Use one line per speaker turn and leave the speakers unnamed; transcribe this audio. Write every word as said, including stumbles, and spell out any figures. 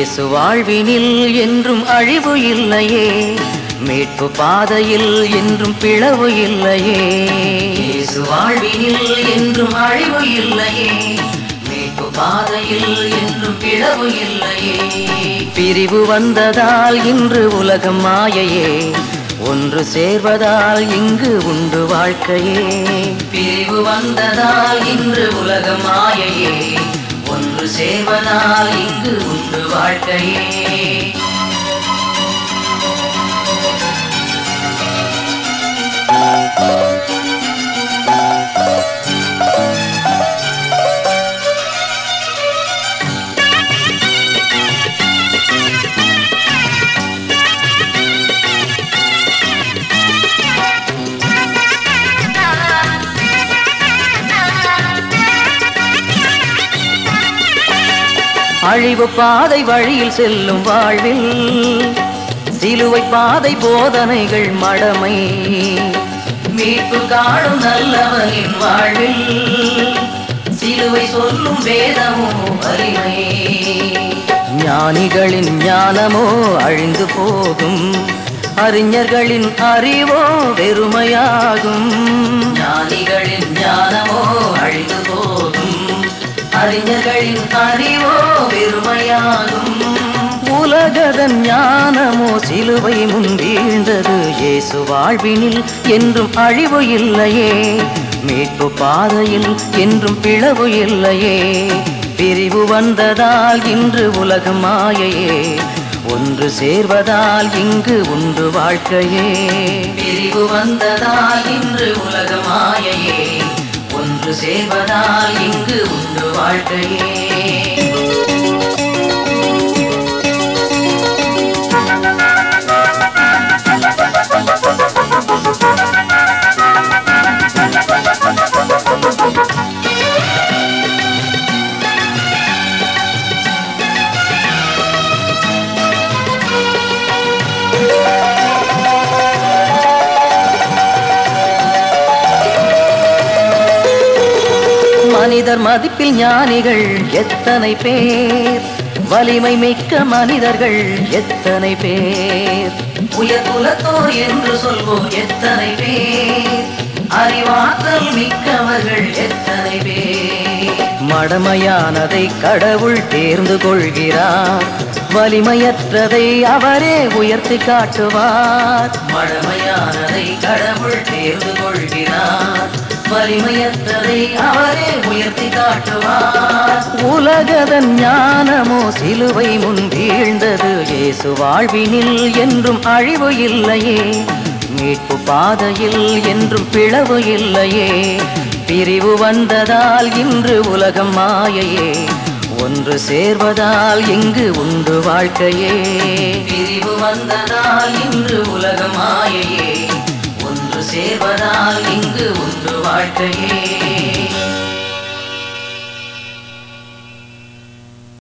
இயேசு வாழ்வினில் என்றும் அழிவு இல்லையே, மீட்பு பாதையில் என்றும் பிளவு இல்லையே. இயேசு வாழ்வினில் என்றும் அழிவு இல்லையே, மீட்பு பாதையில் என்றும் பிளவு இல்லையே. பிரிவு வந்ததால் இன்று உலகம் மாயையே, ஒன்று சேர்வதால் இங்கு உண்டு வாழ்க்கையே. பிரிவு வந்ததால் இன்று உலகம் மாயையே, ஒன்று சேர்வதால் இங்கு உண்டு வாழ்க்கையே. அழிவு பாதை வழியில் செல்லும் வாழ்வில் சிலுவை பாதை போதனைகள் மடமை. மீட்பு காணும் நல்லவனின் வாழ்வில் சிலுவை சொல்லும் வேதமோ வலிமை. ஞானிகளின் ஞானமோ அழிந்து போகும், அறிஞர்களின் அறிவோ வெறுமையாகும். ஞானிகளின் ஞானமோ அழிந்து போகும், அறிஞர்களின் அறிவோ வெறுமையாகும். உலகதன் ஞானமோ சிலுவை முன் வீழ்ந்தது. இயேசு வாழ்வினில் என்றும் அழிவு இல்லையே, மீட்பு பாதையில் என்றும் பிளவு இல்லையே. பிரிவு வந்ததால் இன்று உலகம் மாயையே, ஒன்று சேர்வதால் இங்கு உண்டு வாழ்க்கையே. பிரிவு வந்ததால் இன்று உலகம் மாயையே, ஒன்று சேர்வதால் இங்கு உண்டு வாழ்க்கையே. மனிதர் மதிப்பில் ஞானிகள் எத்தனை பேர், வலிமை மிக்க மனிதர்கள் எத்தனை பேர். உயர் குலத்தோர் என்று சொல்வோம் எத்தனை பேர், அறிவாற்றல் மிக்கவர்கள் எத்தனை பேர். மடமையானதை கடவுள் தேர்ந்து கொள்கிறார், வலிமையற்றதை அவரே உயர்த்தி காட்டுவார். மடமையானதை கடவுள் தேர்ந்து கொள்கிறார், வலிமையற்றதை அவரே உயர்த்தி காட்டுவார். உலகதன் ஞானமோ சிலுவை முன் வீழ்ந்தது. இயேசு வாழ்வினில் என்றும் அழிவு இல்லையே, மீட்பு பாதையில் என்றும் பிளவு இல்லையே. பிரிவு வந்ததால் இன்று உலகம் மாயையே, ஒன்று சேர்வதால் இங்கு உண்டு வாழ்க்கையே. பிரிவு வந்ததால் இன்று உலகம் மாயையே, ஒன்று சேர்வதால் இங்கு உண்டு வாழ்க்கையே.